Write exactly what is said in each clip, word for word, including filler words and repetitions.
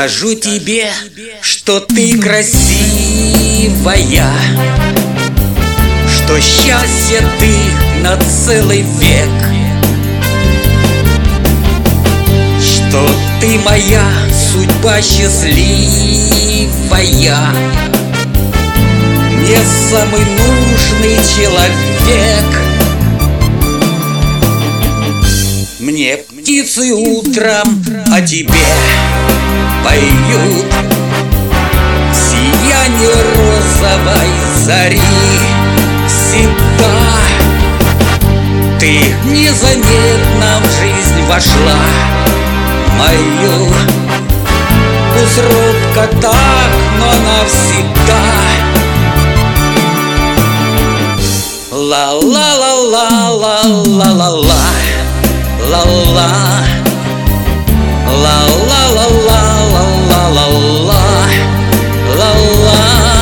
Скажу тебе, что ты красивая, что счастье ты на целый век, что ты моя судьба счастливая, мне самый нужный человек. Мне птицы утром о тебе поют в сиянии розовой зари. Всегда ты незаметно в жизнь вошла мою, пусть робко так, но навсегда. Ла-ла-ла-ла-ла-ла-ла-ла, ла-ла, ла-ла-ла-ла-ла-ла-ла-ла, ла-ла,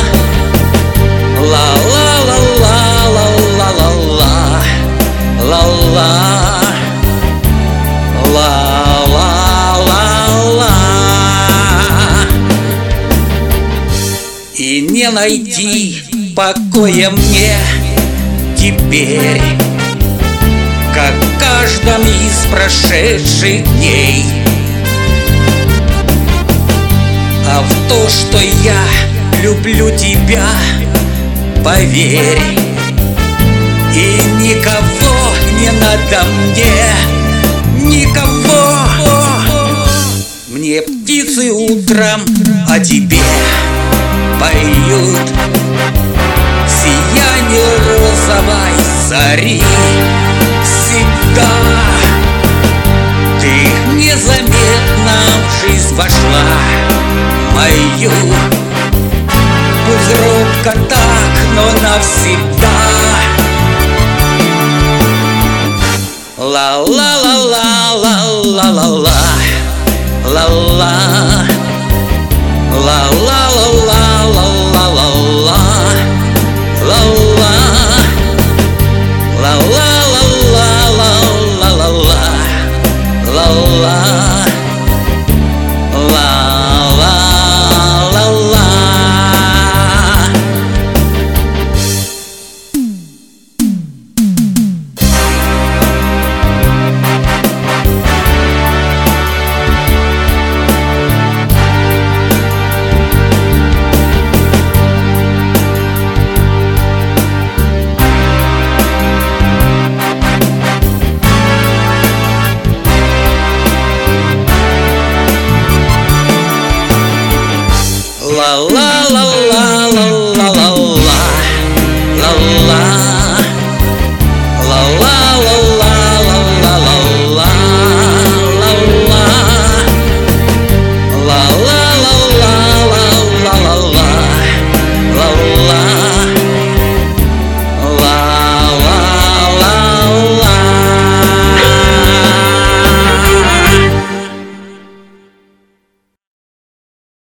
ла-ла-ла-ла-ла-ла-ла, ла-ла, ла-ла-ла-ла. И не найти покоя мне теперь, как в каждом из прошедших дней. А в то, что я люблю тебя, поверь, и никого не надо мне, никого. Мне птицы утром о тебе поют в сиянии розовой зари. Всегда ты незаметно в жизнь вошла мою, пусть робко так, но навсегда. Ла-ла-ла-ла-ла-ла-ла-ла, ла-ла, ла-ла-ла-ла-ла-ла-ла, ла-ла, ла-ла-ла-ла-ла-ла-ла, ла-ла, ла-ла-ла-ла. La la la la